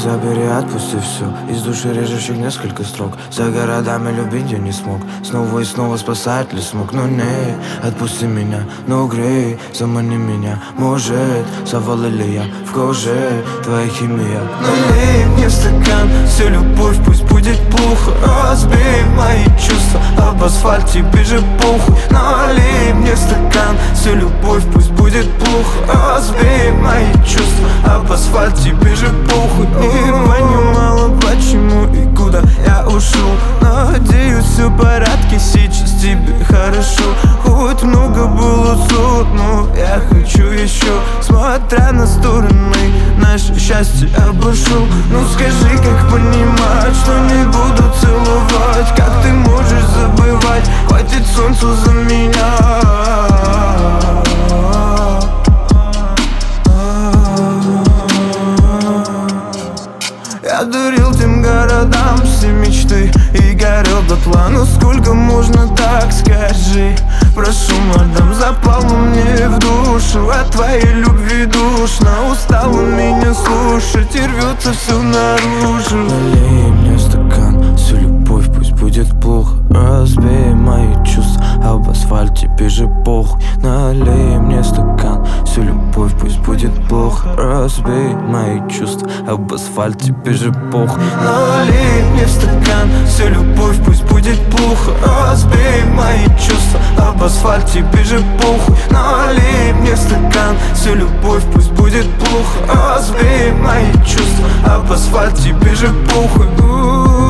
забери, отпусти все. Из души режущих несколько строк. За городами любить я не смог. Снова и снова спасать ли смог. Но не, отпусти меня, но грей. Замани меня, может, завал или я в коже. Твоя химия. Налей мне в стакан всю любовь, пусть будет плохо. Разбей мои чувства об асфальт, тебе же похуй. Налей мне в стакан всю любовь, пусть будет плохо. Разбей мои чувства об асфальт, тебе же похуй. Не понимала, почему и куда я ушел. Надеюсь, все в порядке, сейчас тебе хорошо. Хоть много было ссор, но я хочу еще. Смотря на стороны, наше счастье обошел. Ну скажи, как понимать, что не буду целовать? Как ты можешь забывать? Хватит солнцу за меня. Я дарил тем городам все мечты и горел дотла. Но сколько можно, так скажи? Прошу, мадам, запало мне в душу от твоей любви душно. Устала меня слушать и рвется все наружу. Налей мне стакан, всю любовь, пусть будет плохо. Разбей мои чувства об асфальт, тебе же похуй. Налей мне стакан, всю любовь, пусть будет плохо. Разбей мои чувства об асфальт, тебе же похуй. Налей мне стакан, всю любовь, пусть будет плохо. Разбей мои чувства об асфальт, тебе же похуй. Налей мне стакан, всю любовь, пусть будет плохо. Разбей мои чувства об асфальт, тебе же похуй.